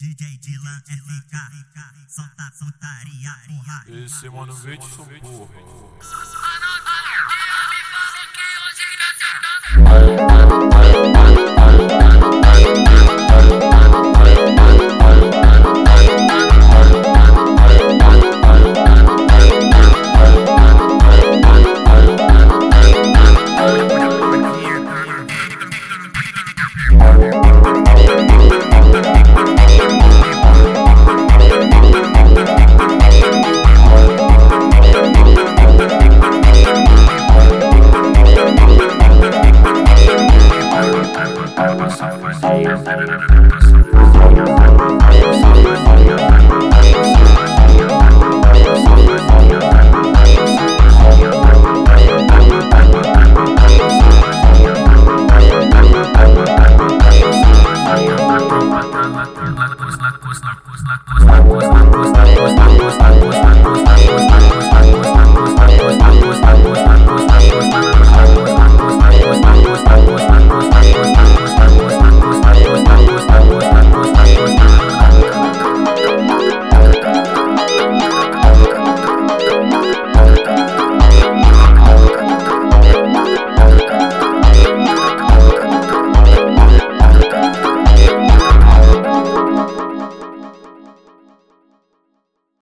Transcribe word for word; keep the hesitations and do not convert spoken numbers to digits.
D J Dylan F K, solta putaria, porra. Esse mano verde sou porra. Costa, costa, costa, costa, costa, costa, costa, costa, costa, costa, costa,